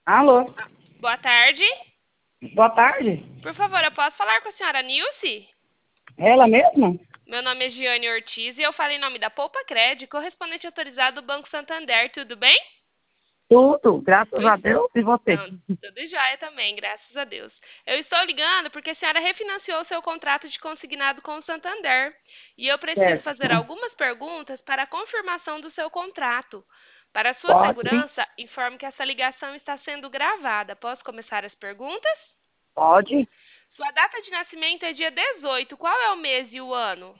Alô, Boa tarde. boa tarde. Por favor, eu posso falar com a senhora Nilce? Ela mesma? Meu nome é Giane Ortiz e eu falo em nome da Poupa Cred, correspondente autorizado do Banco Santander. Tudo bem? Tudo, graças Eu a es- Deus e você. Não, tudo jóia também, graças a Deus. Eu estou ligando porque a senhora refinanciou seu contrato de consignado com o Santander. E eu preciso Certo. fazer algumas perguntas para a confirmação do seu contrato. Para sua Pode, segurança, informo que essa ligação está sendo gravada. Posso começar as perguntas? pode. Sua data de nascimento é dia 18. Qual é o mês e o ano?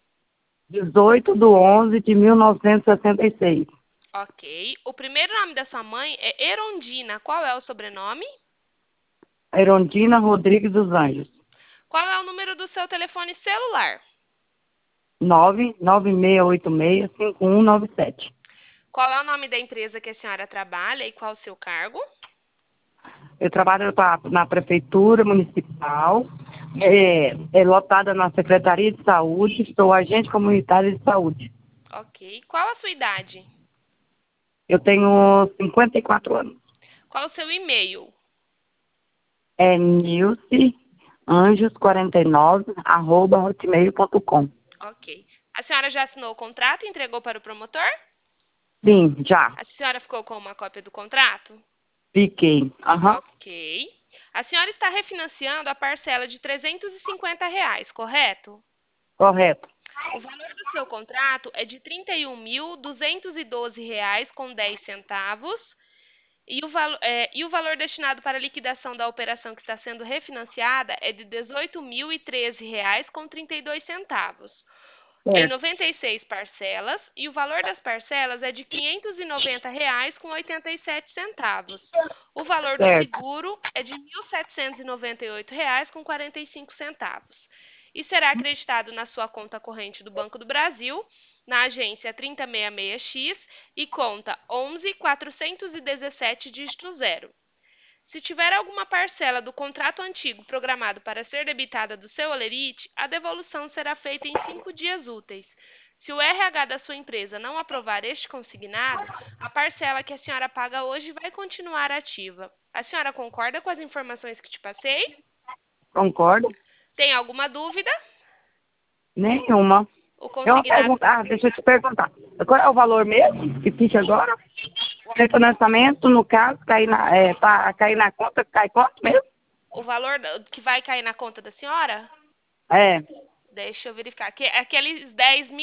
18/11/1966. Ok. O primeiro nome da sua mãe é Erondina. Qual é o sobrenome? Erondina Rodrigues dos Anjos. Qual é o número do seu telefone celular? 996865197. Qual é o nome da empresa que a senhora trabalha e qual o seu cargo? Eu trabalho na Prefeitura Municipal, lotada na Secretaria de Saúde, sou agente comunitário de saúde. Ok. Qual a sua idade? Eu tenho 54 anos. Qual o seu e-mail? É nilceanjos49@hotmail.com. Ok. A senhora já assinou o contrato e entregou para o promotor? Sim, já. A senhora ficou com uma cópia do contrato? Fiquei. Aham, Ok. A senhora está refinanciando a parcela de R$ 350, correto? correto. O valor do seu contrato é de R$ 31.212,10 e o valor destinado para a liquidação da operação que está sendo refinanciada é de R$ 18.013,32. Em Certo, 96 parcelas, e o valor das parcelas é de R$ 590,87. O valor do certo. seguro é de R$ 1.798,45 e será acreditado na sua conta corrente do Banco do Brasil, na agência 3066X e conta 11.417, dígito 0. Se tiver alguma parcela do contrato antigo programado para ser debitada do seu holerite, a devolução será feita em 5 dias úteis. Se o RH da sua empresa não aprovar este consignado, a parcela que a senhora paga hoje vai continuar ativa. A senhora concorda com as informações que te passei? Concordo. Tem alguma dúvida? Nenhuma. O É uma consignado. pergunta. Ah, deixa eu te perguntar. Qual é o valor mesmo que fica agora? O refinanciamento, no caso, para cair na conta, cai quanto mesmo? O valor que vai cair na conta da senhora? É. Deixa eu verificar. Aqueles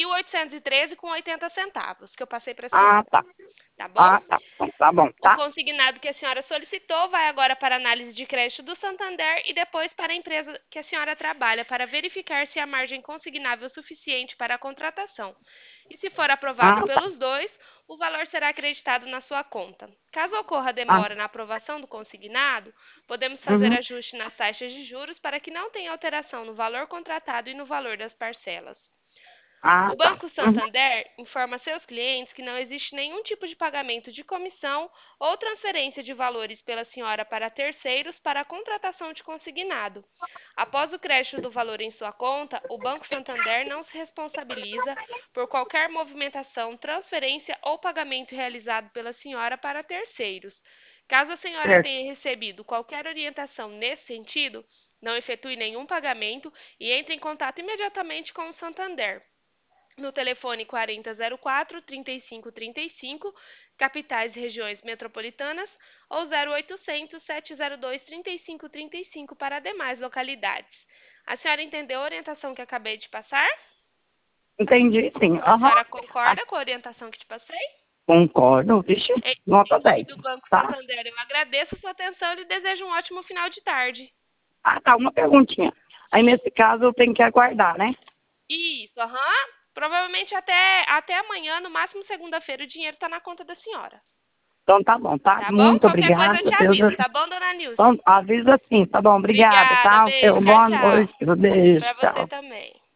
10.813,80 que eu passei para a Ah, senhora. tá. Tá bom? Ah, tá. Então, tá bom, O tá? consignado que a senhora solicitou vai agora para análise de crédito do Santander e depois para a empresa que a senhora trabalha para verificar se há margem consignável suficiente para a contratação. E se for aprovado Ah, tá. pelos dois, o valor será acreditado na sua conta. Caso ocorra Ah, demora na aprovação do consignado, podemos fazer uhum. ajuste nas taxas de juros para que não tenha alteração no valor contratado e no valor das parcelas. Ah, O tá. Banco Uhum. Santander informa seus clientes que não existe nenhum tipo de pagamento de comissão ou transferência de valores pela senhora para terceiros para a contratação de consignado. Após o crédito do valor em sua conta, o Banco Santander não se responsabiliza por qualquer movimentação, transferência ou pagamento realizado pela senhora para terceiros. Caso a senhora Certo. tenha recebido qualquer orientação nesse sentido, não efetue nenhum pagamento e entre em contato imediatamente com o Santander no telefone 4004-3535, capitais e regiões metropolitanas, ou 0800-702-3535 para demais localidades. A senhora entendeu a orientação que acabei de passar? Entendi, sim. A Aham. senhora Ah, concorda com a orientação que te passei? concordo. Vixe, Em nota nome 10. do Banco Tá? Santander, eu agradeço a sua atenção e lhe desejo um ótimo final de tarde. Ah, tá. Uma perguntinha. Aí, nesse caso, eu tenho que aguardar, né? Isso, aham. Provavelmente até amanhã, no máximo segunda-feira, o dinheiro está na conta da senhora. Então, tá bom, tá? Tá bom? Muito Qualquer coisa obrigada. eu te Deus. aviso, tá bom, dona Nilce? Então, avisa sim. Tá bom, obrigada, Obrigada, tá? beijo, tchau, Boa tchau. noite. Beijo, Pra você tchau. também.